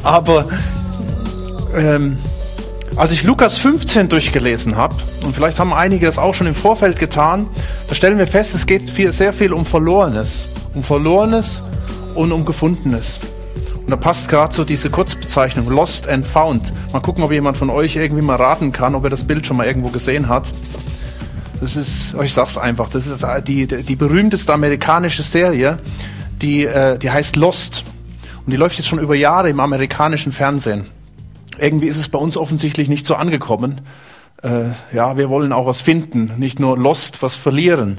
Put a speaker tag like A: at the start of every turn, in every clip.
A: Aber als ich Lukas 15 durchgelesen habe, und vielleicht haben einige das auch schon im Vorfeld getan, da stellen wir fest, es geht sehr viel um Verlorenes. Um Verlorenes und um Gefundenes. Und da passt gerade so diese Kurzbezeichnung, Lost and Found. Mal gucken, ob jemand von euch irgendwie mal raten kann, ob er das Bild schon mal irgendwo gesehen hat. Das ist, ich sag's einfach, das ist die berühmteste amerikanische Serie, die heißt Lost. Und die läuft jetzt schon über Jahre im amerikanischen Fernsehen. Irgendwie ist es bei uns offensichtlich nicht so angekommen. Wir wollen auch was finden, nicht nur Lost, was verlieren.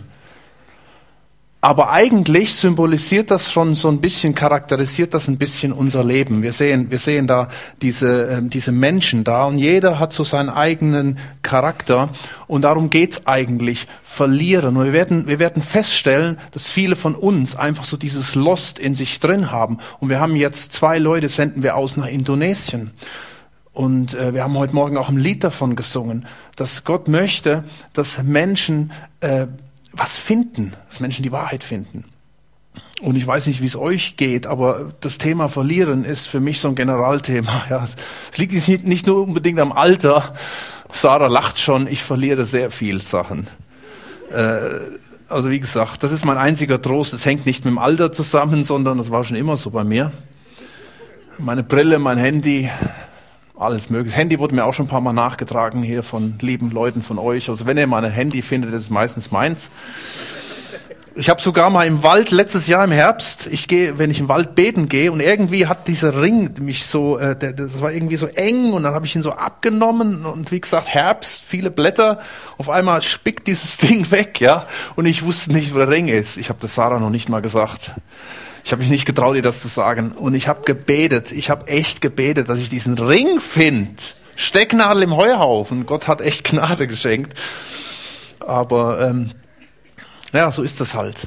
A: Aber eigentlich symbolisiert das schon so ein bisschen, charakterisiert das ein bisschen unser Leben. Wir sehen da diese Menschen da und jeder hat so seinen eigenen Charakter und darum geht's eigentlich, verlieren. Und wir werden feststellen, dass viele von uns einfach so dieses Lost in sich drin haben. Und wir haben jetzt 2 Leute, senden wir aus nach Indonesien. Und wir haben heute Morgen auch ein Lied davon gesungen, dass Gott möchte, dass Menschen was finden, dass Menschen die Wahrheit finden. Und ich weiß nicht, wie es euch geht, aber das Thema Verlieren ist für mich so ein Generalthema. Ja, es liegt nicht nur unbedingt am Alter. Sarah lacht schon, ich verliere sehr viel Sachen. Also wie gesagt, das ist mein einziger Trost. Es hängt nicht mit dem Alter zusammen, sondern das war schon immer so bei mir. Meine Brille, mein Handy, alles mögliche. Handy wurde mir auch schon ein paar Mal nachgetragen hier von lieben Leuten von euch. Also wenn ihr mal ein Handy findet, das ist meistens meins. Ich habe sogar mal im Wald, letztes Jahr im Herbst, wenn ich im Wald beten gehe und irgendwie hat dieser Ring mich so, das war irgendwie so eng und dann habe ich ihn so abgenommen und wie gesagt, Herbst, viele Blätter, auf einmal spickt dieses Ding weg, ja, und ich wusste nicht, wo der Ring ist. Ich habe das Sarah noch nicht mal gesagt. Ich habe mich nicht getraut, ihr das zu sagen. Und ich habe gebetet, echt gebetet, dass ich diesen Ring finde. Stecknadel im Heuhaufen. Gott hat echt Gnade geschenkt. Aber so ist das halt.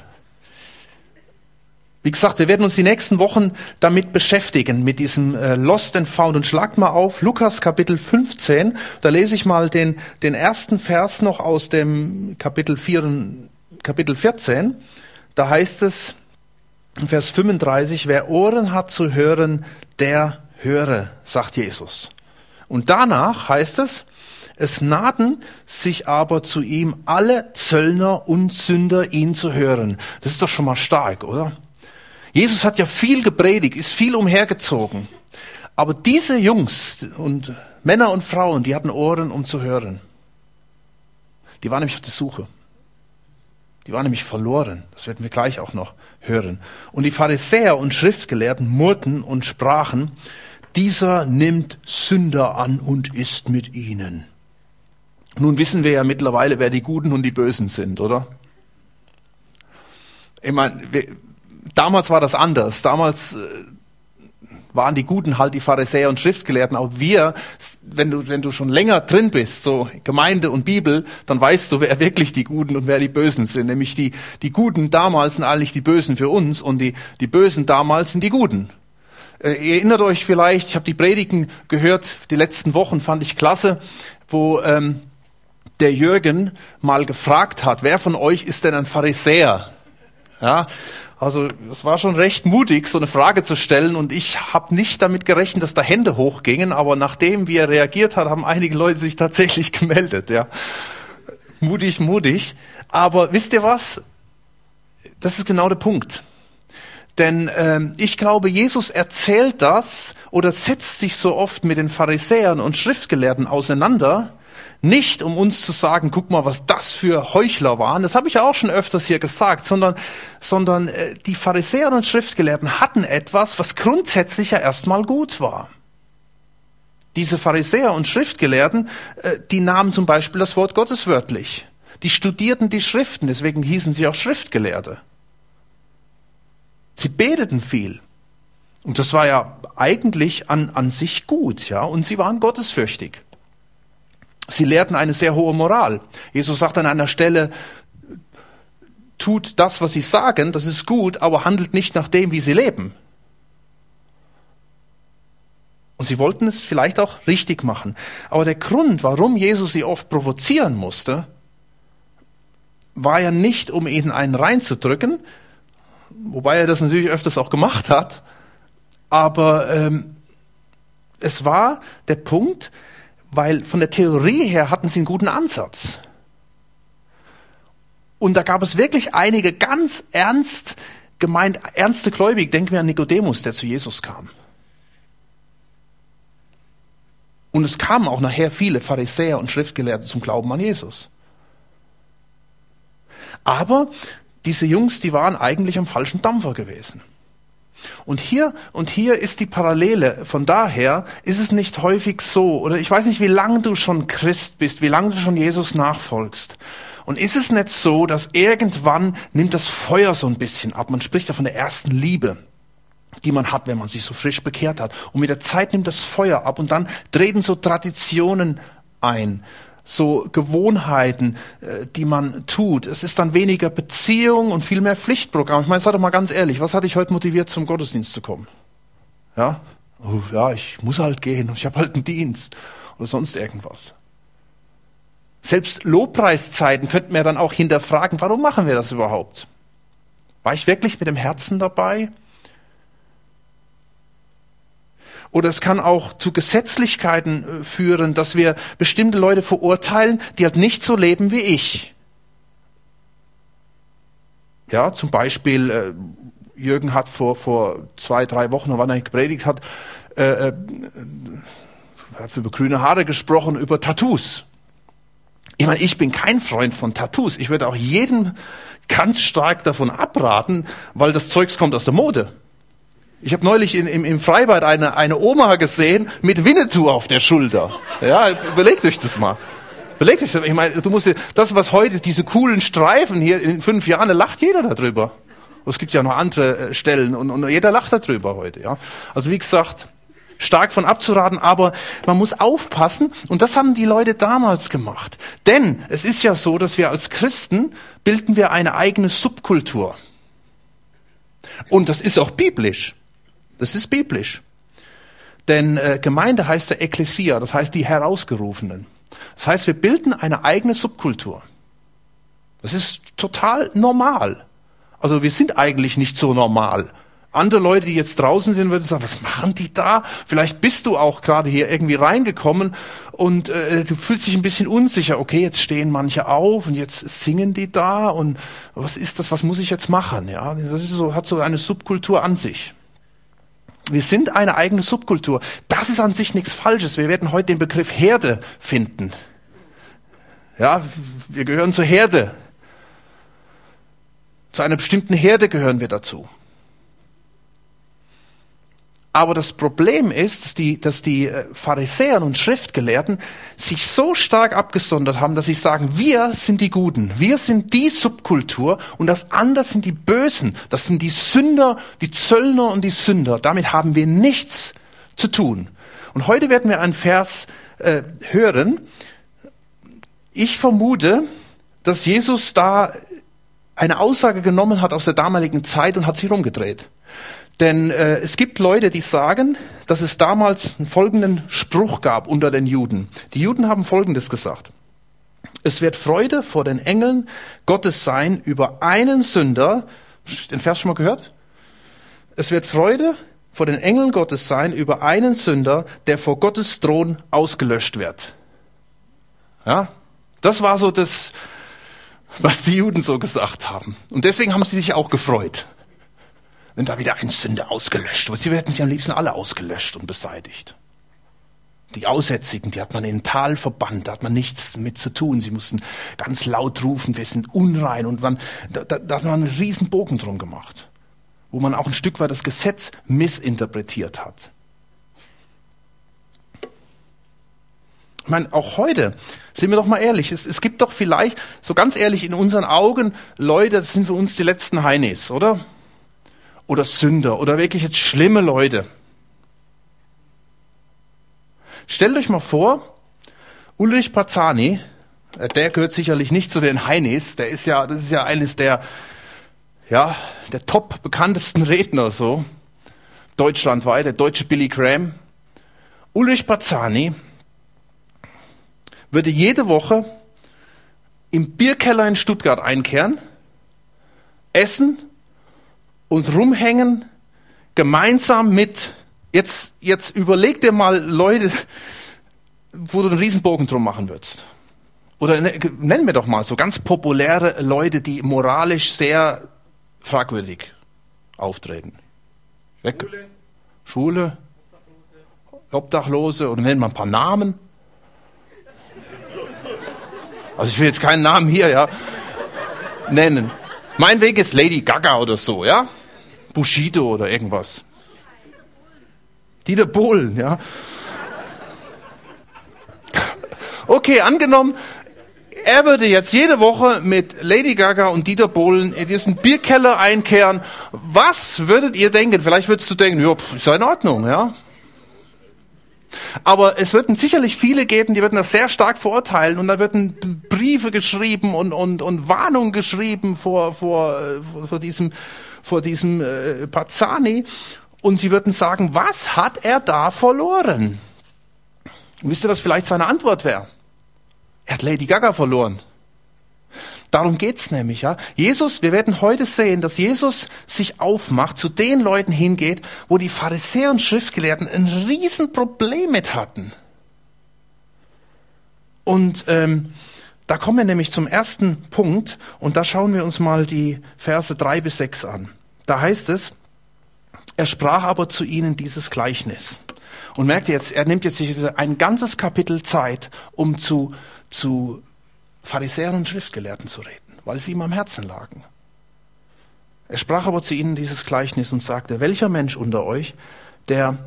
A: Wie gesagt, wir werden uns die nächsten Wochen damit beschäftigen, mit diesem Lost and Found. Und schlagt mal auf, Lukas Kapitel 15. Da lese ich mal den ersten Vers noch aus dem Kapitel 14. Da heißt es, Vers 35, wer Ohren hat zu hören, der höre, sagt Jesus. Und danach heißt es nahten sich aber zu ihm alle Zöllner und Sünder, ihn zu hören. Das ist doch schon mal stark, oder? Jesus hat ja viel gepredigt, ist viel umhergezogen. Aber diese Jungs und Männer und Frauen, die hatten Ohren, um zu hören. Die waren nämlich auf der Suche. Die waren nämlich verloren. Das werden wir gleich auch noch hören. Und die Pharisäer und Schriftgelehrten murrten und sprachen, dieser nimmt Sünder an und isst mit ihnen. Nun wissen wir ja mittlerweile, wer die Guten und die Bösen sind, oder? Ich meine, damals war das anders. Damals waren die Guten halt die Pharisäer und Schriftgelehrten. Aber wir, wenn du schon länger drin bist, so Gemeinde und Bibel, dann weißt du, wer wirklich die Guten und wer die Bösen sind. Nämlich die Guten damals sind eigentlich die Bösen für uns und die Bösen damals sind die Guten. Ihr erinnert euch vielleicht, ich habe die Predigen gehört, die letzten Wochen fand ich klasse, wo der Jürgen mal gefragt hat, wer von euch ist denn ein Pharisäer? Ja, also es war schon recht mutig, so eine Frage zu stellen und ich habe nicht damit gerechnet, dass da Hände hochgingen, aber nachdem wie er reagiert hat, haben einige Leute sich tatsächlich gemeldet. Ja, mutig. Aber wisst ihr was? Das ist genau der Punkt. Denn ich glaube, Jesus erzählt das oder setzt sich so oft mit den Pharisäern und Schriftgelehrten auseinander, nicht um uns zu sagen, guck mal, was das für Heuchler waren, das habe ich auch schon öfters hier gesagt, sondern die Pharisäer und Schriftgelehrten hatten etwas, was grundsätzlich ja erstmal gut war. Diese Pharisäer und Schriftgelehrten, die nahmen zum Beispiel das Wort Gottes wörtlich. Die studierten die Schriften, deswegen hießen sie auch Schriftgelehrte. Sie beteten viel. Und das war ja eigentlich an sich gut, ja, und sie waren gottesfürchtig. Sie lehrten eine sehr hohe Moral. Jesus sagt an einer Stelle, tut das, was sie sagen, das ist gut, aber handelt nicht nach dem, wie sie leben. Und sie wollten es vielleicht auch richtig machen. Aber der Grund, warum Jesus sie oft provozieren musste, war ja nicht, um ihnen einen reinzudrücken, wobei er das natürlich öfters auch gemacht hat, aber es war der Punkt, weil von der Theorie her hatten sie einen guten Ansatz. Und da gab es wirklich einige ganz ernste Gläubige. Denken wir an Nikodemus, der zu Jesus kam. Und es kamen auch nachher viele Pharisäer und Schriftgelehrte zum Glauben an Jesus. Aber diese Jungs, die waren eigentlich am falschen Dampfer gewesen. Und hier ist die Parallele. Von daher ist es nicht häufig so, oder ich weiß nicht, wie lange du schon Christ bist, wie lange du schon Jesus nachfolgst. Und ist es nicht so, dass irgendwann nimmt das Feuer so ein bisschen ab? Man spricht ja von der ersten Liebe, die man hat, wenn man sich so frisch bekehrt hat. Und mit der Zeit nimmt das Feuer ab und dann treten so Traditionen ein. So Gewohnheiten, die man tut. Es ist dann weniger Beziehung und viel mehr Pflichtprogramm. Ich meine, sag doch mal ganz ehrlich, was hat dich heute motiviert, zum Gottesdienst zu kommen? Ja? Oh, ja, ich muss halt gehen, ich habe halt einen Dienst oder sonst irgendwas. Selbst Lobpreiszeiten könnten wir dann auch hinterfragen, warum machen wir das überhaupt? War ich wirklich mit dem Herzen dabei? Oder es kann auch zu Gesetzlichkeiten führen, dass wir bestimmte Leute verurteilen, die halt nicht so leben wie ich. Ja, zum Beispiel, Jürgen hat vor 2-3 Wochen, wann er gepredigt hat, hat über grüne Haare gesprochen, über Tattoos. Ich meine, ich bin kein Freund von Tattoos. Ich würde auch jedem ganz stark davon abraten, weil das Zeugs kommt aus der Mode. Ich habe neulich im Freibad eine Oma gesehen mit Winnetou auf der Schulter. Ja, überlegt euch das mal. Überlegt euch das. Ich meine, du musst das, was heute diese coolen Streifen hier in 5 Jahren, da lacht jeder darüber. Und es gibt ja noch andere Stellen und jeder lacht darüber heute. Ja, also wie gesagt, stark von abzuraten, aber man muss aufpassen. Und das haben die Leute damals gemacht. Denn es ist ja so, dass wir als Christen bilden wir eine eigene Subkultur. Und das ist auch biblisch. Das ist biblisch. Denn Gemeinde heißt ja Ekklesia, das heißt die Herausgerufenen. Das heißt, wir bilden eine eigene Subkultur. Das ist total normal. Also wir sind eigentlich nicht so normal. Andere Leute, die jetzt draußen sind, würden sagen, was machen die da? Vielleicht bist du auch gerade hier irgendwie reingekommen und du fühlst dich ein bisschen unsicher. Okay, jetzt stehen manche auf und jetzt singen die da und was ist das? Was muss ich jetzt machen? Ja, das ist so, hat so eine Subkultur an sich. Wir sind eine eigene Subkultur. Das ist an sich nichts Falsches. Wir werden heute den Begriff Herde finden. Ja, wir gehören zur Herde. Zu einer bestimmten Herde gehören wir dazu. Aber das Problem ist, dass die Pharisäer und Schriftgelehrten sich so stark abgesondert haben, dass sie sagen, wir sind die Guten, wir sind die Subkultur und das andere sind die Bösen, das sind die Sünder, die Zöllner und die Sünder. Damit haben wir nichts zu tun. Und heute werden wir einen Vers hören. Ich vermute, dass Jesus da eine Aussage genommen hat aus der damaligen Zeit und hat sie rumgedreht. Denn es gibt Leute, die sagen, dass es damals einen folgenden Spruch gab unter den Juden. Die Juden haben Folgendes gesagt. Es wird Freude vor den Engeln Gottes sein über einen Sünder. Den Vers schon mal gehört? Es wird Freude vor den Engeln Gottes sein über einen Sünder, der vor Gottes Thron ausgelöscht wird. Ja, das war so das, was die Juden so gesagt haben. Und deswegen haben sie sich auch gefreut, wenn da wieder ein Sünder ausgelöscht wird. Sie hätten sie am liebsten alle ausgelöscht und beseitigt. Die Aussätzigen, die hat man in ein Tal verbannt, da hat man nichts mit zu tun. Sie mussten ganz laut rufen, wir sind unrein. Und da hat man einen riesen Bogen drum gemacht, wo man auch ein Stück weit das Gesetz missinterpretiert hat. Ich meine, auch heute, sind wir doch mal ehrlich, es gibt doch vielleicht, so ganz ehrlich, in unseren Augen Leute, das sind für uns die letzten Heinis, oder? Oder Sünder oder wirklich jetzt schlimme Leute. Stellt euch mal vor, Ulrich Parzani, der gehört sicherlich nicht zu den Heinis, das ist ja eines der top bekanntesten Redner so, deutschlandweit, der deutsche Billy Graham. Ulrich Parzani würde jede Woche im Bierkeller in Stuttgart einkehren, essen und rumhängen, gemeinsam mit Jetzt überleg dir mal Leute, wo du einen Riesenbogen drum machen würdest. Oder nennen wir doch mal so ganz populäre Leute, die moralisch sehr fragwürdig auftreten. Schule, Obdachlose, oder nennen wir ein paar Namen. Also ich will jetzt keinen Namen hier, ja, nennen. Mein Weg ist Lady Gaga oder so, ja. Bushido oder irgendwas. Dieter Bohlen, ja. Okay, angenommen, er würde jetzt jede Woche mit Lady Gaga und Dieter Bohlen in diesen Bierkeller einkehren. Was würdet ihr denken? Vielleicht würdest du denken, ja, ist ja in Ordnung, ja. Aber es würden sicherlich viele geben, die würden das sehr stark verurteilen und da würden Briefe geschrieben und Warnungen geschrieben vor diesem Pazzani und sie würden sagen, was hat er da verloren? Und wisst ihr, was vielleicht seine Antwort wäre? Er hat Lady Gaga verloren. Darum geht's nämlich, ja. Jesus, wir werden heute sehen, dass Jesus sich aufmacht, zu den Leuten hingeht, wo die Pharisäer und Schriftgelehrten ein Riesenproblem mit hatten. Und da kommen wir nämlich zum ersten Punkt und da schauen wir uns mal die Verse 3-6 an. Da heißt es, er sprach aber zu ihnen dieses Gleichnis. Und merkt ihr jetzt, er nimmt jetzt sich ein ganzes Kapitel Zeit, um zu Pharisäern und Schriftgelehrten zu reden, weil sie ihm am Herzen lagen. Er sprach aber zu ihnen dieses Gleichnis und sagte, welcher Mensch unter euch, der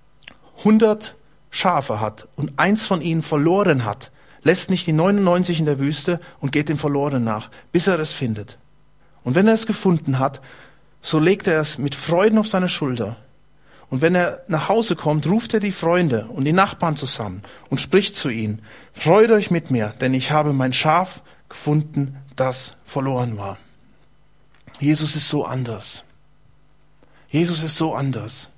A: 100 Schafe hat und eins von ihnen verloren hat, lässt nicht die 99 in der Wüste und geht dem Verlorenen nach, bis er es findet. Und wenn er es gefunden hat, so legt er es mit Freuden auf seine Schulter. Und wenn er nach Hause kommt, ruft er die Freunde und die Nachbarn zusammen und spricht zu ihnen, freut euch mit mir, denn ich habe mein Schaf gefunden, das verloren war. Jesus ist so anders. Jesus ist so anders.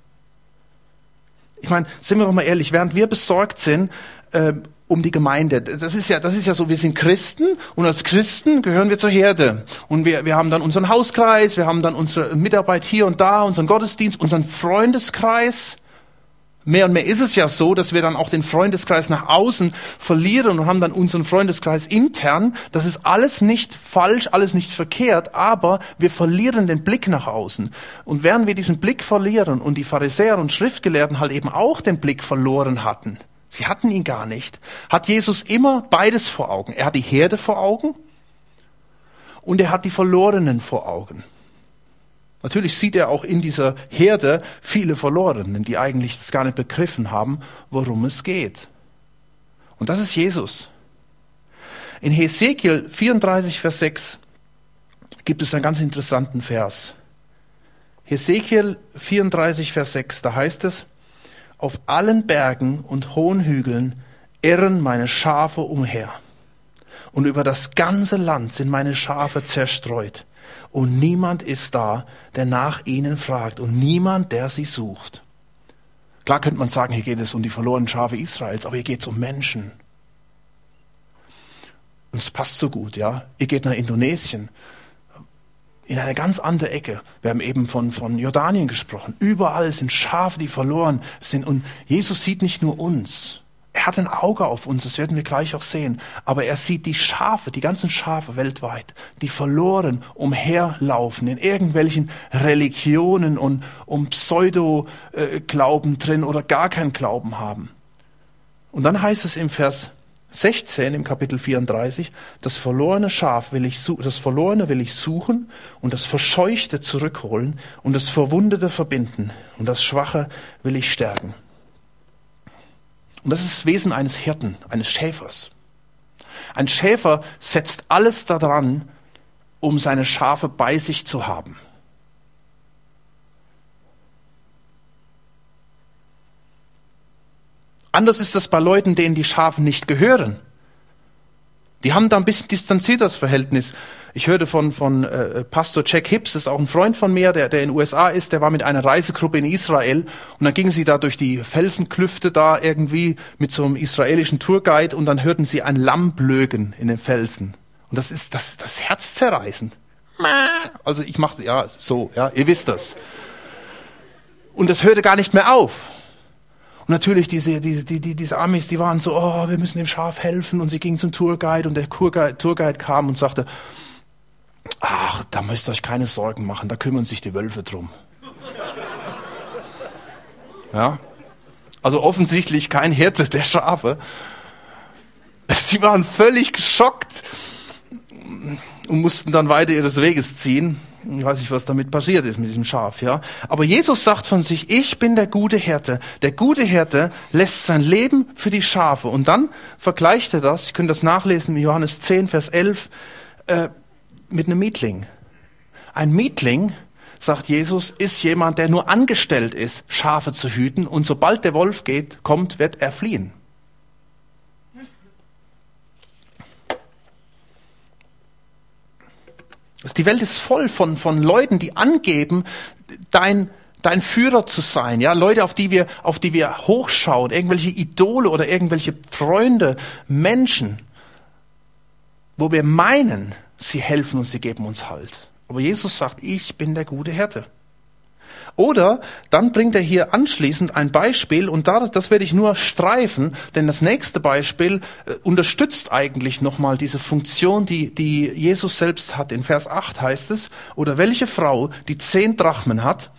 A: Ich meine, sind wir doch mal ehrlich, während wir besorgt sind um die Gemeinde, das ist ja so, wir sind Christen und als Christen gehören wir zur Herde. Und wir haben dann unseren Hauskreis, wir haben dann unsere Mitarbeit hier und da, unseren Gottesdienst, unseren Freundeskreis. Mehr und mehr ist es ja so, dass wir dann auch den Freundeskreis nach außen verlieren und haben dann unseren Freundeskreis intern. Das ist alles nicht falsch, alles nicht verkehrt, aber wir verlieren den Blick nach außen. Und während wir diesen Blick verlieren und die Pharisäer und Schriftgelehrten halt eben auch den Blick verloren hatten, sie hatten ihn gar nicht, hat Jesus immer beides vor Augen. Er hat die Herde vor Augen und er hat die Verlorenen vor Augen. Natürlich sieht er auch in dieser Herde viele Verlorenen, die eigentlich das gar nicht begriffen haben, worum es geht. Und das ist Jesus. In Hesekiel 34, Vers 6 gibt es einen ganz interessanten Vers. Hesekiel 34, Vers 6, da heißt es, auf allen Bergen und hohen Hügeln irren meine Schafe umher. Und über das ganze Land sind meine Schafe zerstreut. Und niemand ist da, der nach ihnen fragt. Und niemand, der sie sucht. Klar könnte man sagen, hier geht es um die verlorenen Schafe Israels, aber hier geht es um Menschen. Und es passt so gut, ja. Ihr geht nach Indonesien. In eine ganz andere Ecke. Wir haben eben von Jordanien gesprochen. Überall sind Schafe, die verloren sind. Und Jesus sieht nicht nur uns. Er hat ein Auge auf uns, das werden wir gleich auch sehen. Aber er sieht die Schafe, die ganzen Schafe weltweit, die verloren umherlaufen in irgendwelchen Religionen und Pseudo-Glauben drin oder gar keinen Glauben haben. Und dann heißt es im Vers 16 im Kapitel 34, das verlorene will ich suchen und das Verscheuchte zurückholen und das Verwundete verbinden und das Schwache will ich stärken. Und das ist das Wesen eines Hirten, eines Schäfers. Ein Schäfer setzt alles daran, um seine Schafe bei sich zu haben. Anders ist das bei Leuten, denen die Schafe nicht gehören. Die haben da ein bisschen distanziertes Verhältnis. Ich hörte von Pastor Jack Hibbs, das ist auch ein Freund von mir, der in den USA ist, der war mit einer Reisegruppe in Israel und dann gingen sie da durch die Felsenklüfte da irgendwie mit so einem israelischen Tourguide und dann hörten sie ein Lamm blöken in den Felsen. Und das ist herzzerreißend. Also ich mache, ja, so, ja, ihr wisst das. Und das hörte gar nicht mehr auf. natürlich diese Amis, die waren so, oh, wir müssen dem Schaf helfen. Und sie gingen zum Tourguide und der Tourguide kam und sagte, ach, da müsst ihr euch keine Sorgen machen, da kümmern sich die Wölfe drum. Ja, also offensichtlich kein Hirte der Schafe. Sie waren völlig geschockt und mussten dann weiter ihres Weges ziehen. Ich weiß nicht, was damit passiert ist mit diesem Schaf, ja. Aber Jesus sagt von sich, ich bin der gute Hirte. Der gute Hirte lässt sein Leben für die Schafe. Und dann vergleicht er das, ihr könnt das nachlesen in Johannes 10, Vers 11, mit einem Mietling. Ein Mietling, sagt Jesus, ist jemand, der nur angestellt ist, Schafe zu hüten. Und sobald der Wolf kommt, wird er fliehen. Die Welt ist voll von Leuten, die angeben, dein Führer zu sein. Ja, Leute, auf die wir hochschauen, irgendwelche Idole oder irgendwelche Freunde, Menschen, wo wir meinen, sie helfen uns, sie geben uns Halt. Aber Jesus sagt, ich bin der gute Hirte. Oder dann bringt er hier anschließend ein Beispiel und das werde ich nur streifen, denn das nächste Beispiel unterstützt eigentlich nochmal diese Funktion, die Jesus selbst hat. In Vers 8 heißt es, oder welche Frau, die 10 Drachmen hat,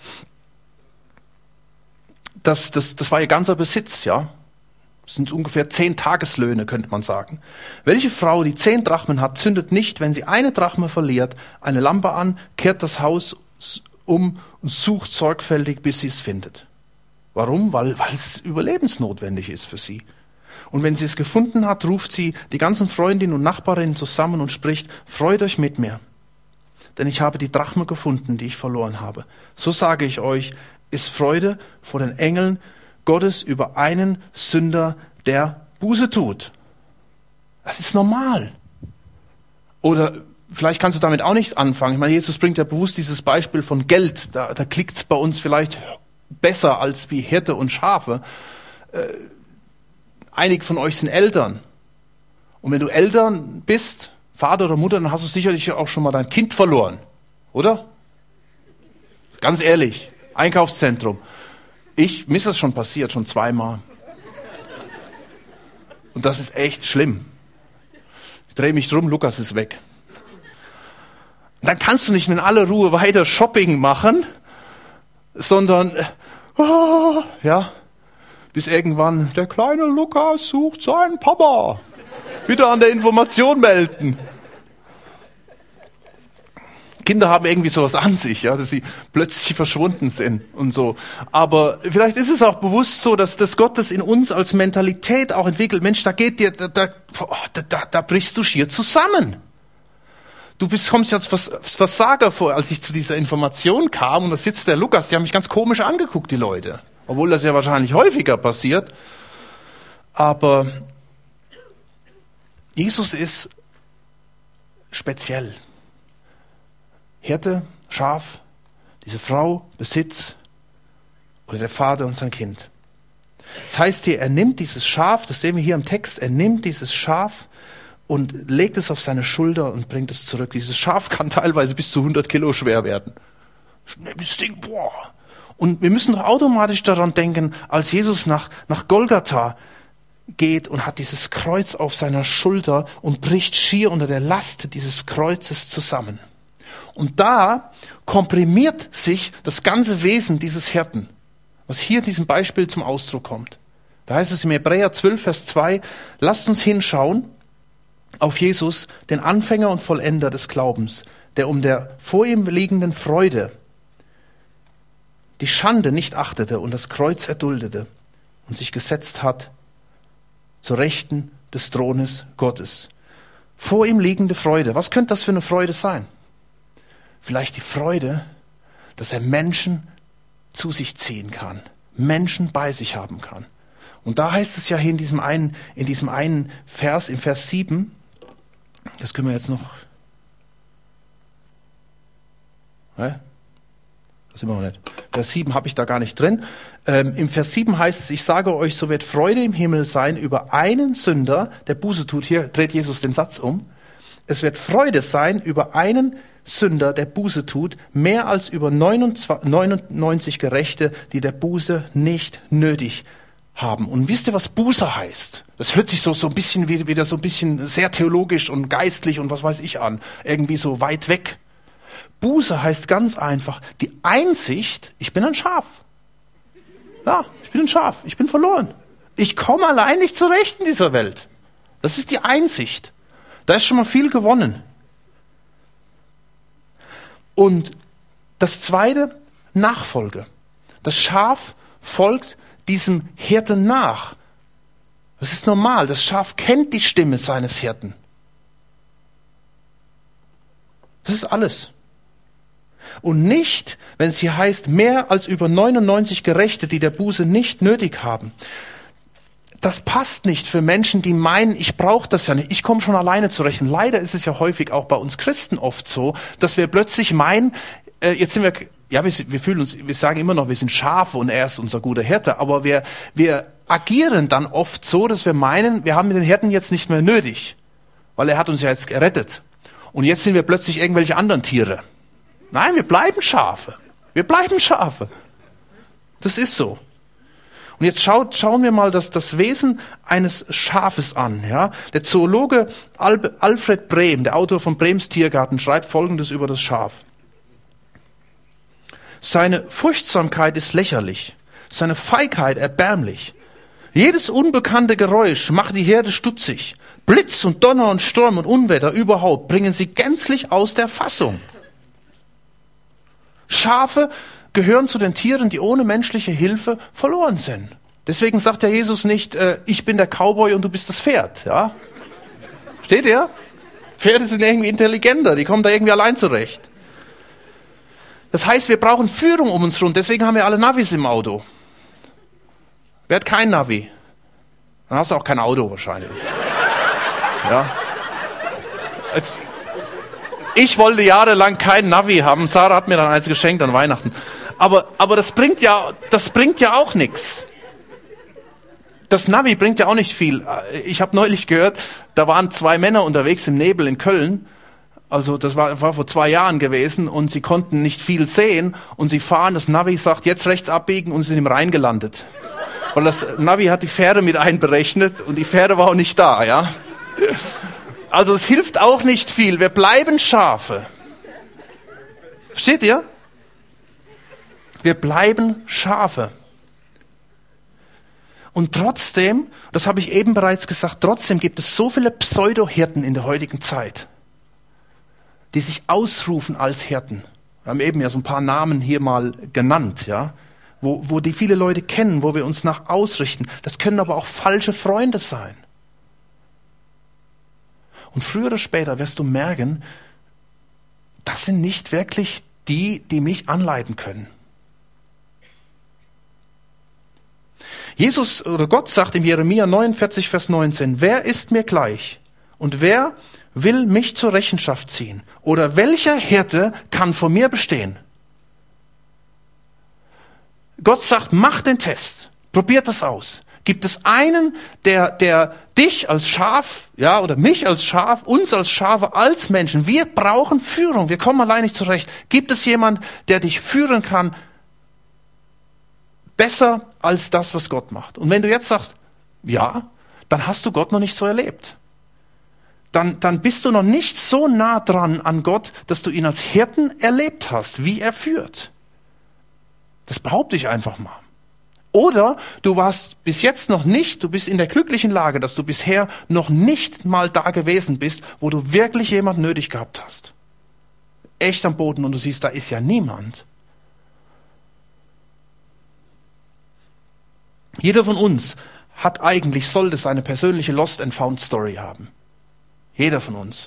A: das war ihr ganzer Besitz, ja. Das sind ungefähr 10 Tageslöhne, könnte man sagen. Welche Frau, die 10 Drachmen hat, zündet nicht, wenn sie eine Drachme verliert, eine Lampe an, kehrt das Haus um und sucht sorgfältig, bis sie es findet. Warum? Weil es überlebensnotwendig ist für sie. Und wenn sie es gefunden hat, ruft sie die ganzen Freundinnen und Nachbarinnen zusammen und spricht, freut euch mit mir, denn ich habe die Drachme gefunden, die ich verloren habe. So sage ich euch, ist Freude vor den Engeln Gottes über einen Sünder, der Buße tut. Das ist normal. Oder vielleicht kannst du damit auch nicht anfangen. Ich meine, Jesus bringt ja bewusst dieses Beispiel von Geld. Da klickt es bei uns vielleicht besser als wie Hirte und Schafe. Einige von euch sind Eltern. Und wenn du Eltern bist, Vater oder Mutter, dann hast du sicherlich auch schon mal dein Kind verloren. Oder? Ganz ehrlich. Einkaufszentrum. Mir ist das schon passiert, schon 2-mal. Und das ist echt schlimm. Ich drehe mich drum, Lukas ist weg. Dann kannst du nicht in aller Ruhe weiter Shopping machen, sondern, bis irgendwann, der kleine Lukas sucht seinen Papa. Bitte an der Information melden. Kinder haben irgendwie sowas an sich, ja, dass sie plötzlich verschwunden sind und so. Aber vielleicht ist es auch bewusst so, dass Gott das in uns als Mentalität auch entwickelt. Mensch, da brichst du schier zusammen. Du kommst jetzt als Versager vor, als ich zu dieser Information kam und da sitzt der Lukas, die haben mich ganz komisch angeguckt, die Leute. Obwohl das ja wahrscheinlich häufiger passiert. Aber Jesus ist speziell. Hirte, Schaf, diese Frau, Besitz oder der Vater und sein Kind. Das heißt hier, er nimmt dieses Schaf, das sehen wir hier im Text, er nimmt dieses Schaf und legt es auf seine Schulter und bringt es zurück. Dieses Schaf kann teilweise bis zu 100 Kilo schwer werden. Das Ding, boah. Und wir müssen doch automatisch daran denken, als Jesus nach Golgatha geht und hat dieses Kreuz auf seiner Schulter und bricht schier unter der Last dieses Kreuzes zusammen. Und da komprimiert sich das ganze Wesen dieses Hirten, was hier in diesem Beispiel zum Ausdruck kommt. Da heißt es im Hebräer 12, Vers 2, lasst uns hinschauen auf Jesus, den Anfänger und Vollender des Glaubens, der um der vor ihm liegenden Freude die Schande nicht achtete und das Kreuz erduldete und sich gesetzt hat zur Rechten des Thrones Gottes. Vor ihm liegende Freude. Was könnte das für eine Freude sein? Vielleicht die Freude, dass er Menschen zu sich ziehen kann, Menschen bei sich haben kann. Und da heißt es ja hier in diesem einen Vers, im Vers 7, das können wir jetzt noch, das sind wir noch nicht. Vers 7 habe ich da gar nicht drin. Im Vers 7 heißt es, ich sage euch, so wird Freude im Himmel sein über einen Sünder, der Buße tut. Hier dreht Jesus den Satz um. Es wird Freude sein über einen Sünder, der Buße tut, mehr als über 99 Gerechte, die der Buße nicht nötig haben. Und wisst ihr, was Buße heißt? Das hört sich so ein bisschen wieder so ein bisschen sehr theologisch und geistlich und was weiß ich an. Irgendwie so weit weg. Buße heißt ganz einfach die Einsicht, ich bin ein Schaf. Ja, ich bin ein Schaf. Ich bin verloren. Ich komme allein nicht zurecht in dieser Welt. Das ist die Einsicht. Da ist schon mal viel gewonnen. Und das zweite, Nachfolge. Das Schaf folgt diesem Hirten nach. Das ist normal. Das Schaf kennt die Stimme seines Hirten. Das ist alles. Und nicht, wenn es hier heißt, mehr als über 99 Gerechte, die der Buße nicht nötig haben. Das passt nicht für Menschen, die meinen, ich brauche das ja nicht, ich komme schon alleine zurecht. Und leider ist es ja häufig auch bei uns Christen oft so, dass wir plötzlich meinen, jetzt sind wir, ja, wir fühlen uns, wir sagen immer noch, wir sind Schafe und er ist unser guter Hirte, aber wir agieren dann oft so, dass wir meinen, wir haben den Hirten jetzt nicht mehr nötig, weil er hat uns ja jetzt gerettet. Und jetzt sind wir plötzlich irgendwelche anderen Tiere. Nein, wir bleiben Schafe. Wir bleiben Schafe. Das ist so. Und jetzt schauen wir mal das Wesen eines Schafes an. Ja? Der Zoologe Alfred Brehm, der Autor von Brehms Tiergarten, schreibt Folgendes über das Schaf. Seine Furchtsamkeit ist lächerlich, seine Feigheit erbärmlich. Jedes unbekannte Geräusch macht die Herde stutzig. Blitz und Donner und Sturm und Unwetter überhaupt bringen sie gänzlich aus der Fassung. Schafe gehören zu den Tieren, die ohne menschliche Hilfe verloren sind. Deswegen sagt ja Jesus nicht, ich bin der Cowboy und du bist das Pferd. Ja? Steht ihr? Pferde sind irgendwie intelligenter, die kommen da irgendwie allein zurecht. Das heißt, wir brauchen Führung um uns rum, deswegen haben wir alle Navis im Auto. Wer hat kein Navi? Dann hast du auch kein Auto wahrscheinlich. Ja. Ich wollte jahrelang kein Navi haben. Sarah hat mir dann eins geschenkt an Weihnachten. Aber das bringt ja auch nichts. Das Navi bringt ja auch nicht viel. Ich habe neulich gehört, da waren 2 Männer unterwegs im Nebel in Köln. Also das war vor 2 Jahren gewesen und sie konnten nicht viel sehen und sie fahren, das Navi sagt, jetzt rechts abbiegen und sie sind im Rhein gelandet. Weil das Navi hat die Fähre mit einberechnet und die Fähre war auch nicht da, ja. Also es hilft auch nicht viel, wir bleiben Schafe. Versteht ihr? Wir bleiben Schafe. Und trotzdem, das habe ich eben bereits gesagt, trotzdem gibt es so viele Pseudo-Hirten in der heutigen Zeit, die sich ausrufen als Hirten. Wir haben eben ja so ein paar Namen hier mal genannt, ja, wo die viele Leute kennen, wo wir uns nach ausrichten. Das können aber auch falsche Freunde sein. Und früher oder später wirst du merken, das sind nicht wirklich die mich anleiten können. Jesus oder Gott sagt in Jeremia 49, Vers 19, wer ist mir gleich und wer will mich zur Rechenschaft ziehen? Oder welcher Hirte kann vor mir bestehen? Gott sagt, mach den Test, probiert das aus. Gibt es einen, der dich als Schaf, ja, oder mich als Schaf, uns als Schafe, als Menschen, wir brauchen Führung, wir kommen allein nicht zurecht. Gibt es jemand, der dich führen kann, besser als das, was Gott macht? Und wenn du jetzt sagst, ja, dann hast du Gott noch nicht so erlebt. Dann bist du noch nicht so nah dran an Gott, dass du ihn als Hirten erlebt hast, wie er führt. Das behaupte ich einfach mal. Oder du warst bis jetzt noch nicht, du bist in der glücklichen Lage, dass du bisher noch nicht mal da gewesen bist, wo du wirklich jemand nötig gehabt hast. Echt am Boden und du siehst, da ist ja niemand. Jeder von uns sollte seine persönliche Lost and Found Story haben. Jeder von uns.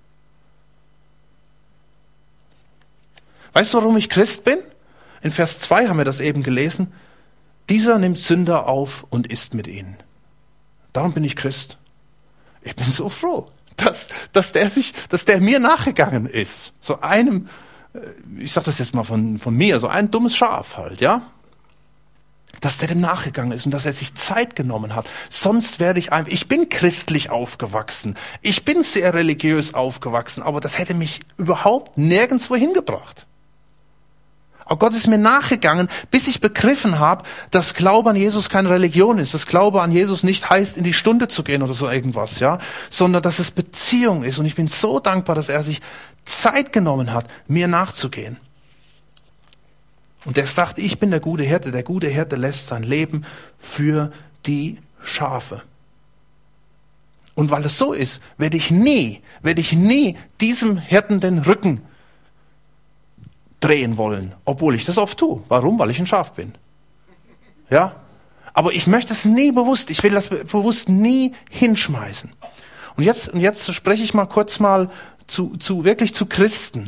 A: Weißt du, warum ich Christ bin? In Vers 2 haben wir das eben gelesen. Dieser nimmt Sünder auf und isst mit ihnen. Darum bin ich Christ. Ich bin so froh, dass der mir nachgegangen ist. So einem, ich sag das jetzt mal von mir, so ein dummes Schaf halt, ja? Dass der dem nachgegangen ist und dass er sich Zeit genommen hat. Sonst werde ich bin christlich aufgewachsen. Ich bin sehr religiös aufgewachsen, aber das hätte mich überhaupt nirgendwo hingebracht. Aber Gott ist mir nachgegangen, bis ich begriffen habe, dass Glaube an Jesus keine Religion ist. Dass Glaube an Jesus nicht heißt, in die Stunde zu gehen oder so irgendwas, ja, sondern dass es Beziehung ist. Und ich bin so dankbar, dass er sich Zeit genommen hat, mir nachzugehen. Und er sagt, ich bin der gute Hirte. Der gute Hirte lässt sein Leben für die Schafe. Und weil es so ist, werde ich nie diesem Hirten den Rücken drehen wollen, obwohl ich das oft tue. Warum? Weil ich ein Schaf bin. Ja? Aber ich möchte es nie bewusst, ich will das bewusst nie hinschmeißen. Und jetzt spreche ich mal kurz wirklich zu Christen.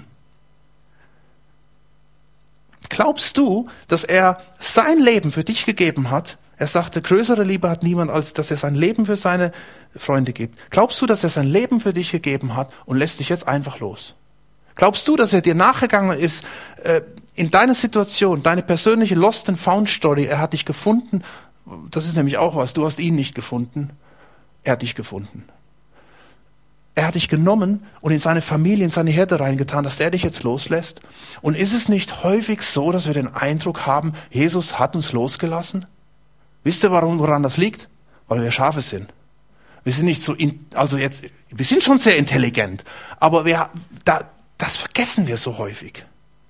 A: Glaubst du, dass er sein Leben für dich gegeben hat? Er sagte, größere Liebe hat niemand, als dass er sein Leben für seine Freunde gibt. Glaubst du, dass er sein Leben für dich gegeben hat und lässt dich jetzt einfach los? Glaubst du, dass er dir nachgegangen ist in deiner Situation, deine persönliche Lost and Found Story? Er hat dich gefunden. Das ist nämlich auch was. Du hast ihn nicht gefunden. Er hat dich gefunden. Er hat dich genommen und in seine Familie, in seine Herde reingetan, dass er dich jetzt loslässt. Und ist es nicht häufig so, dass wir den Eindruck haben, Jesus hat uns losgelassen? Wisst ihr, woran das liegt? Weil wir Schafe sind. Wir sind nicht wir sind schon sehr intelligent, aber das vergessen wir so häufig.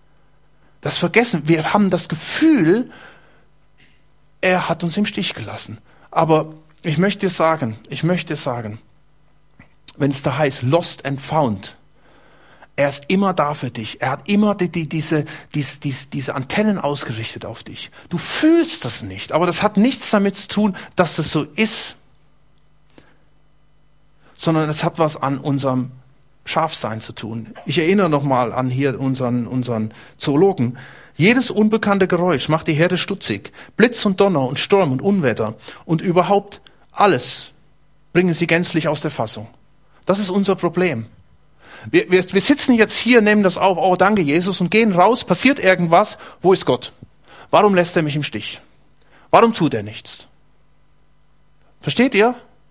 A: Wir haben das Gefühl, er hat uns im Stich gelassen. Aber ich möchte dir sagen, wenn es da heißt, lost and found, er ist immer da für dich. Er hat immer diese Antennen ausgerichtet auf dich. Du fühlst das nicht, aber das hat nichts damit zu tun, dass das so ist, sondern es hat was an unserem Schafsein zu tun. Ich erinnere nochmal an hier unseren Zoologen. Jedes unbekannte Geräusch macht die Herde stutzig. Blitz und Donner und Sturm und Unwetter und überhaupt alles bringen sie gänzlich aus der Fassung. Das ist unser Problem. Wir sitzen jetzt hier, nehmen das auf, oh danke Jesus, und gehen raus, passiert irgendwas, wo ist Gott? Warum lässt er mich im Stich? Warum tut er nichts? Versteht ihr?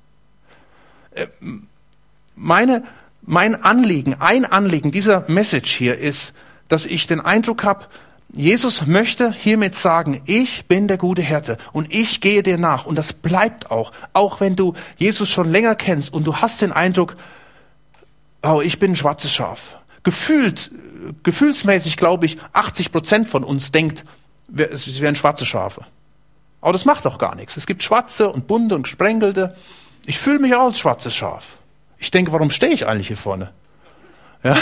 A: Ein Anliegen dieser Message hier ist, dass ich den Eindruck habe, Jesus möchte hiermit sagen, ich bin der gute Hirte und ich gehe dir nach. Und das bleibt auch wenn du Jesus schon länger kennst und du hast den Eindruck, oh, ich bin ein schwarzes Schaf. Gefühlsmäßig glaube ich, 80% von uns denkt, sie wären schwarze Schafe. Aber das macht doch gar nichts. Es gibt schwarze und bunte und gesprenkelte. Ich fühle mich auch als schwarzes Schaf. Ich denke, warum stehe ich eigentlich hier vorne? Ja.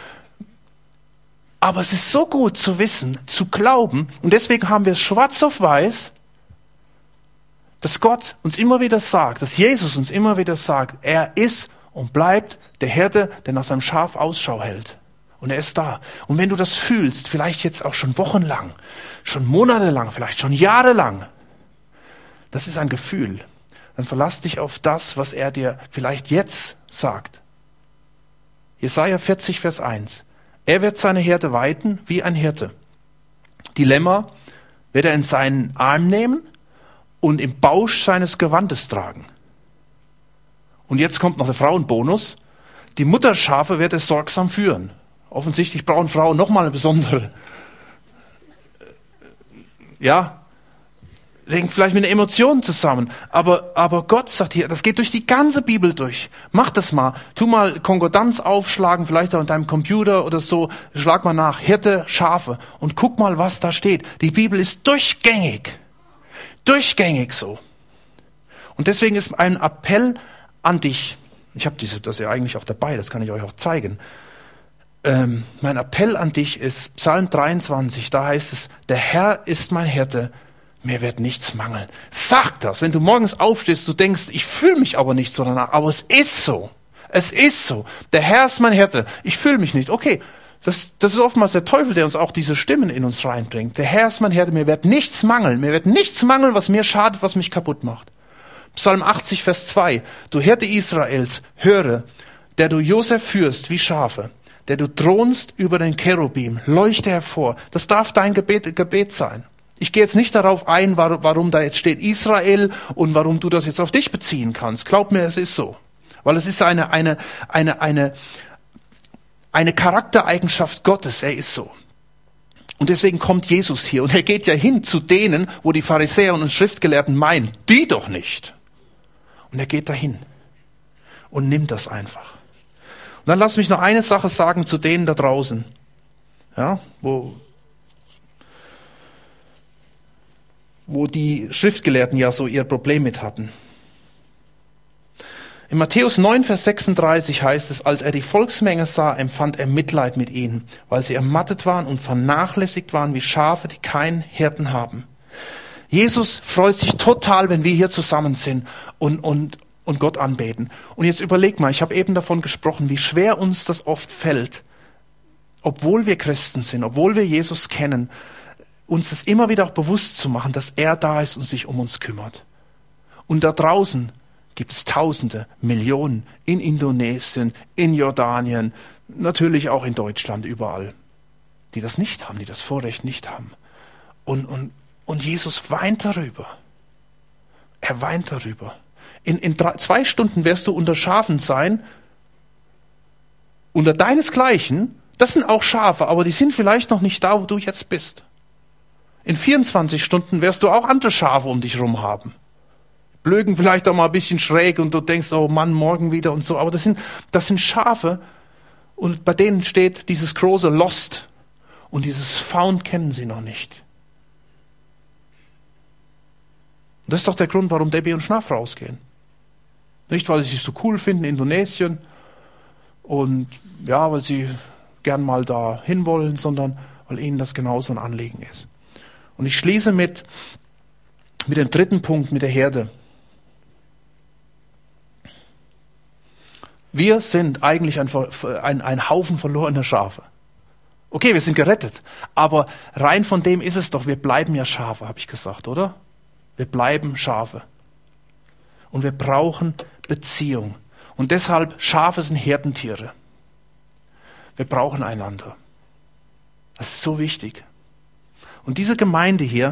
A: Aber es ist so gut zu wissen, zu glauben, und deswegen haben wir es schwarz auf weiß, dass Gott uns immer wieder sagt, dass Jesus uns immer wieder sagt, er ist und bleibt der Hirte, der nach seinem Schaf Ausschau hält. Und er ist da. Und wenn du das fühlst, vielleicht jetzt auch schon wochenlang, schon monatelang, vielleicht schon jahrelang, das ist ein Gefühl, dann verlass dich auf das, was er dir vielleicht jetzt sagt. Jesaja 40, Vers 1. Er wird seine Herde weiden wie ein Hirte. Die Lämmer wird er in seinen Arm nehmen und im Bausch seines Gewandes tragen. Und jetzt kommt noch der Frauenbonus. Die Mutterschafe wird er sorgsam führen. Offensichtlich brauchen Frauen nochmal eine besondere, hängt vielleicht mit einer Emotion zusammen. Aber Gott sagt hier, das geht durch die ganze Bibel durch. Mach das mal. Tu mal Konkordanz aufschlagen, vielleicht auch in deinem Computer oder so. Schlag mal nach. Hirte, Schafe. Und guck mal, was da steht. Die Bibel ist durchgängig. Durchgängig so. Und deswegen ist ein Appell an dich. Ich habe das ja eigentlich auch dabei, das kann ich euch auch zeigen. Mein Appell an dich ist Psalm 23, da heißt es, der Herr ist mein Hirte, mir wird nichts mangeln. Sag das, wenn du morgens aufstehst, du denkst, ich fühle mich aber nicht so danach, aber es ist so. Es ist so. Der Herr ist mein Hirte, ich fühle mich nicht. Okay, das ist oftmals der Teufel, der uns auch diese Stimmen in uns reinbringt. Der Herr ist mein Hirte, mir wird nichts mangeln. Mir wird nichts mangeln, was mir schadet, was mich kaputt macht. Psalm 80, Vers 2. Du Hirte Israels, höre, der du Josef führst wie Schafe, der du thronst über den Cherubim, leuchte hervor. Das darf dein Gebet sein. Ich gehe jetzt nicht darauf ein, warum da jetzt steht Israel und warum du das jetzt auf dich beziehen kannst. Glaub mir, es ist so. Weil es ist eine Charaktereigenschaft Gottes. Er ist so. Und deswegen kommt Jesus hier. Und er geht ja hin zu denen, wo die Pharisäer und Schriftgelehrten meinen, die doch nicht. Und er geht dahin und nimmt das einfach. Und dann lass mich noch eine Sache sagen zu denen da draußen, ja, wo die Schriftgelehrten ja so ihr Problem mit hatten. In Matthäus 9, Vers 36 heißt es, als er die Volksmenge sah, empfand er Mitleid mit ihnen, weil sie ermattet waren und vernachlässigt waren wie Schafe, die keinen Hirten haben. Jesus freut sich total, wenn wir hier zusammen sind und Gott anbeten. Und jetzt überleg mal, ich habe eben davon gesprochen, wie schwer uns das oft fällt, obwohl wir Christen sind, obwohl wir Jesus kennen, uns das immer wieder auch bewusst zu machen, dass er da ist und sich um uns kümmert. Und da draußen gibt es Tausende, Millionen in Indonesien, in Jordanien, natürlich auch in Deutschland, überall, die das nicht haben, die das Vorrecht nicht haben. Und Jesus weint darüber. Er weint darüber. In 2 Stunden wirst du unter Schafen sein, unter deinesgleichen. Das sind auch Schafe, aber die sind vielleicht noch nicht da, wo du jetzt bist. In 24 Stunden wirst du auch andere Schafe um dich herum haben. Blöken vielleicht auch mal ein bisschen schräg und du denkst, oh Mann, morgen wieder und so. Aber das sind Schafe und bei denen steht dieses große Lost und dieses Found kennen sie noch nicht. Und das ist doch der Grund, warum Debbie und Schnaff rausgehen. Nicht, weil sie sich so cool finden in Indonesien und ja, weil sie gern mal da hinwollen, sondern weil ihnen das genauso ein Anliegen ist. Und ich schließe mit dem 3. Punkt, mit der Herde. Wir sind eigentlich ein Haufen verlorener Schafe. Okay, wir sind gerettet, aber rein von dem ist es doch, wir bleiben ja Schafe, habe ich gesagt, oder? Wir bleiben Schafe. Und wir brauchen Beziehung. Und deshalb, Schafe sind Herdentiere. Wir brauchen einander. Das ist so wichtig. Und diese Gemeinde hier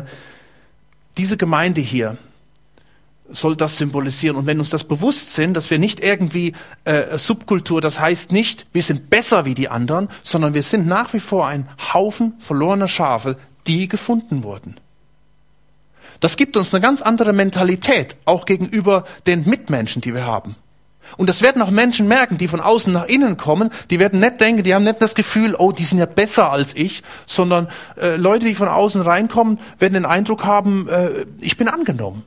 A: soll das symbolisieren. Und wenn uns das bewusst sind, dass wir nicht irgendwie Subkultur, das heißt nicht, wir sind besser wie die anderen, sondern wir sind nach wie vor ein Haufen verlorener Schafe, die gefunden wurden. Das gibt uns eine ganz andere Mentalität, auch gegenüber den Mitmenschen, die wir haben. Und das werden auch Menschen merken, die von außen nach innen kommen, die werden nicht denken, die haben nicht das Gefühl, oh, die sind ja besser als ich, sondern Leute, die von außen reinkommen, werden den Eindruck haben, ich bin angenommen.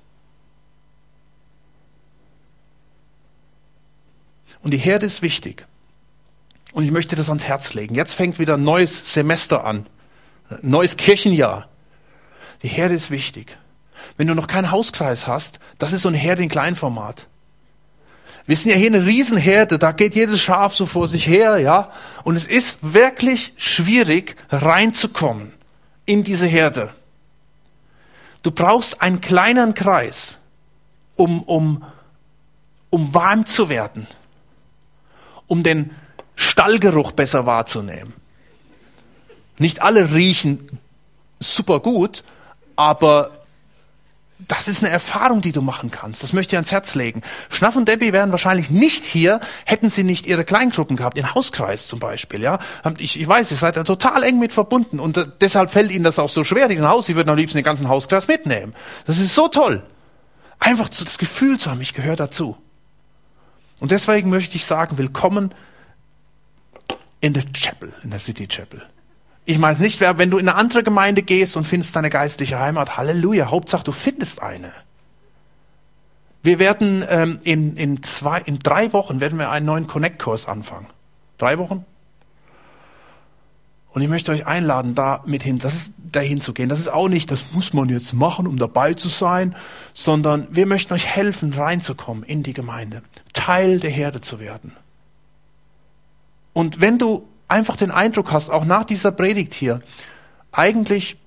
A: Und die Herde ist wichtig. Und ich möchte das ans Herz legen. Jetzt fängt wieder ein neues Semester an, ein neues Kirchenjahr. Die Herde ist wichtig. Wenn du noch keinen Hauskreis hast, das ist so eine Herde in Kleinformat. Wir sind ja hier eine Riesenherde, da geht jedes Schaf so vor sich her, ja. Und es ist wirklich schwierig, reinzukommen in diese Herde. Du brauchst einen kleinen Kreis, um warm zu werden, um den Stallgeruch besser wahrzunehmen. Nicht alle riechen super gut, aber das ist eine Erfahrung, die du machen kannst. Das möchte ich ans Herz legen. Schnaff und Debbie wären wahrscheinlich nicht hier, hätten sie nicht ihre Kleingruppen gehabt, ihren Hauskreis zum Beispiel. Ja, ich weiß, ihr seid da total eng mit verbunden und deshalb fällt ihnen das auch so schwer, diesen Haus. Sie würden am liebsten den ganzen Hauskreis mitnehmen. Das ist so toll. Einfach das Gefühl zu haben, ich gehöre dazu. Und deswegen möchte ich sagen, willkommen in der Chapel, in der City Chapel. Ich meine es nicht, wenn du in eine andere Gemeinde gehst und findest deine geistliche Heimat, Halleluja, Hauptsache du findest eine. Wir werden in 3 Wochen werden wir einen neuen Connect-Kurs anfangen. 3 Wochen? Und ich möchte euch einladen, dahin zu gehen. Das ist auch nicht, das muss man jetzt machen, um dabei zu sein, sondern wir möchten euch helfen, reinzukommen in die Gemeinde, Teil der Herde zu werden. Und wenn du einfach den Eindruck hast, auch nach dieser Predigt hier, eigentlich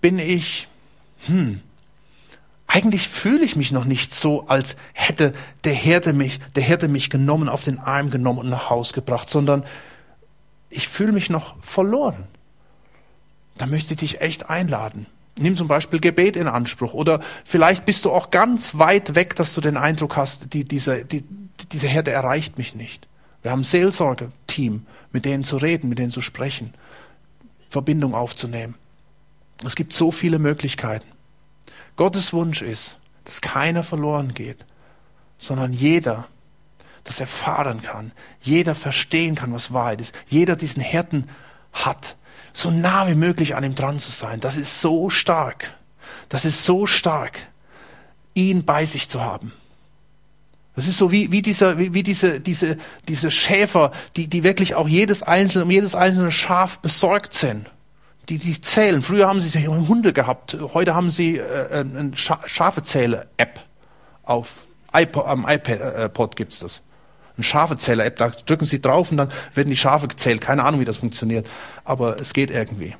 A: eigentlich fühle ich mich noch nicht so, als hätte der Hirte mich genommen, auf den Arm genommen und nach Haus gebracht, sondern ich fühle mich noch verloren. Da möchte ich dich echt einladen. Nimm zum Beispiel Gebet in Anspruch oder vielleicht bist du auch ganz weit weg, dass du den Eindruck hast, diese Herde erreicht mich nicht. Wir haben ein Seelsorge-Team, mit denen zu reden, mit denen zu sprechen, Verbindung aufzunehmen. Es gibt so viele Möglichkeiten. Gottes Wunsch ist, dass keiner verloren geht, sondern jeder das erfahren kann, jeder verstehen kann, was Wahrheit ist, jeder diesen Hirten hat, so nah wie möglich an ihm dran zu sein. Das ist so stark. Das ist so stark, ihn bei sich zu haben. Das ist so wie diese Schäfer, die wirklich auch um jedes einzelne Schaf besorgt sind. Die zählen. Früher haben sie Hunde gehabt. Heute haben sie eine Schafezähler-App. Am iPod gibt's das. Eine Schafezähler-App. Da drücken sie drauf und dann werden die Schafe gezählt. Keine Ahnung, wie das funktioniert. Aber es geht irgendwie.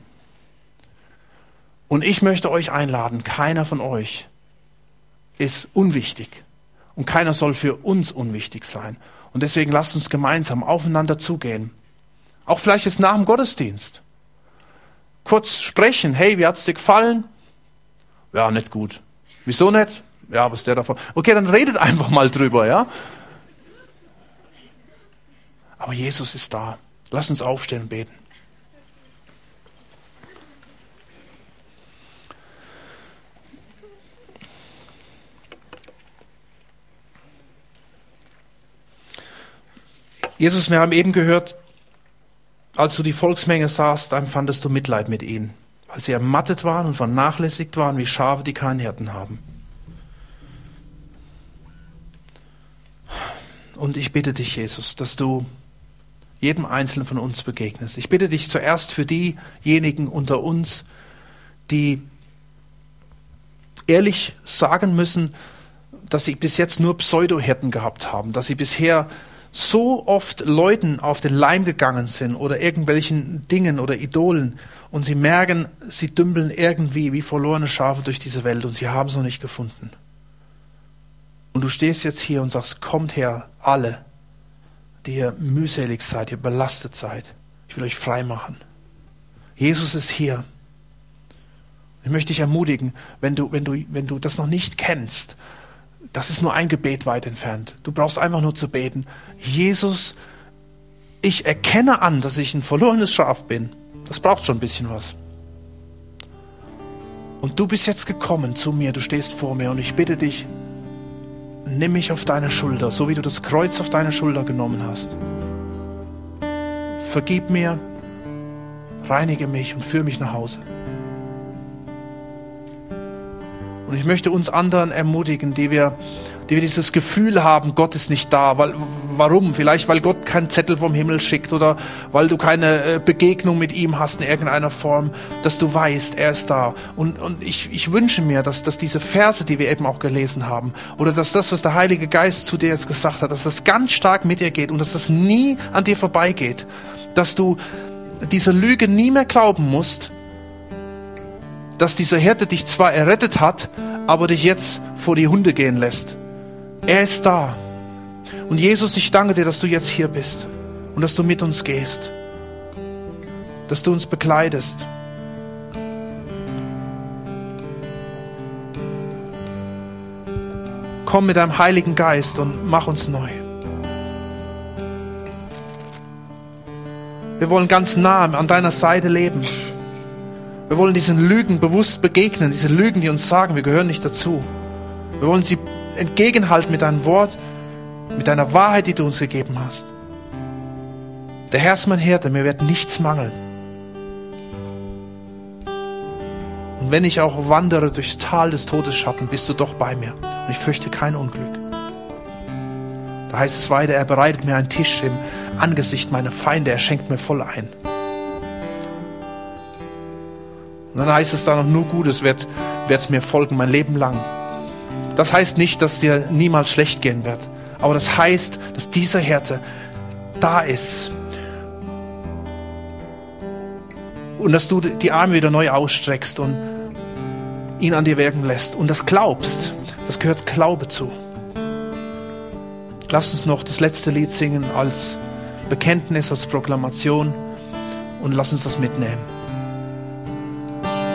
A: Und ich möchte euch einladen, keiner von euch ist unwichtig. Und keiner soll für uns unwichtig sein. Und deswegen lasst uns gemeinsam aufeinander zugehen. Auch vielleicht jetzt nach dem Gottesdienst. Kurz sprechen. Hey, wie hat's dir gefallen? Ja, nicht gut. Wieso nicht? Ja, was ist der davon? Okay, dann redet einfach mal drüber, ja? Aber Jesus ist da. Lass uns aufstehen und beten. Jesus, wir haben eben gehört, als du die Volksmenge sahst, dann fandest du Mitleid mit ihnen, weil sie ermattet waren und vernachlässigt waren wie Schafe, die keinen Hirten haben. Und ich bitte dich, Jesus, dass du jedem Einzelnen von uns begegnest. Ich bitte dich zuerst für diejenigen unter uns, die ehrlich sagen müssen, dass sie bis jetzt nur Pseudohirten gehabt haben, dass sie bisher so oft Leuten auf den Leim gegangen sind oder irgendwelchen Dingen oder Idolen und sie merken, sie dümpeln irgendwie wie verlorene Schafe durch diese Welt und sie haben es noch nicht gefunden. Und du stehst jetzt hier und sagst, kommt her, alle, die ihr mühselig seid, ihr belastet seid. Ich will euch frei machen. Jesus ist hier. Ich möchte dich ermutigen, wenn du das noch nicht kennst, das ist nur ein Gebet weit entfernt. Du brauchst einfach nur zu beten. Jesus, ich erkenne an, dass ich ein verlorenes Schaf bin. Das braucht schon ein bisschen was. Und du bist jetzt gekommen zu mir, du stehst vor mir und ich bitte dich, nimm mich auf deine Schulter, so wie du das Kreuz auf deine Schulter genommen hast. Vergib mir, reinige mich und führe mich nach Hause. Und ich möchte uns anderen ermutigen, die wir dieses Gefühl haben, Gott ist nicht da. Warum? Vielleicht, weil Gott keinen Zettel vom Himmel schickt oder weil du keine Begegnung mit ihm hast in irgendeiner Form, dass du weißt, er ist da. Und ich wünsche mir, dass diese Verse, die wir eben auch gelesen haben, oder dass das, was der Heilige Geist zu dir jetzt gesagt hat, dass das ganz stark mit dir geht und dass das nie an dir vorbeigeht. Dass du dieser Lüge nie mehr glauben musst, dass dieser Hirte dich zwar errettet hat, aber dich jetzt vor die Hunde gehen lässt. Er ist da. Und Jesus, ich danke dir, dass du jetzt hier bist und dass du mit uns gehst, dass du uns begleitest. Komm mit deinem Heiligen Geist und mach uns neu. Wir wollen ganz nah an deiner Seite leben. Wir wollen diesen Lügen bewusst begegnen, diese Lügen, die uns sagen, wir gehören nicht dazu. Wir wollen sie entgegenhalten mit deinem Wort, mit deiner Wahrheit, die du uns gegeben hast. Der Herr ist mein Hirte, mir wird nichts mangeln. Und wenn ich auch wandere durchs Tal des Todesschatten, bist du doch bei mir. Und ich fürchte kein Unglück. Da heißt es weiter, er bereitet mir einen Tisch im Angesicht meiner Feinde, er schenkt mir voll ein. Und dann heißt es da noch, nur Gutes wird mir folgen, mein Leben lang. Das heißt nicht, dass dir niemals schlecht gehen wird. Aber das heißt, dass dieser Hirte da ist. Und dass du die Arme wieder neu ausstreckst und ihn an dir wirken lässt. Und das glaubst, das gehört Glaube zu. Lass uns noch das letzte Lied singen als Bekenntnis, als Proklamation. Und lass uns das mitnehmen.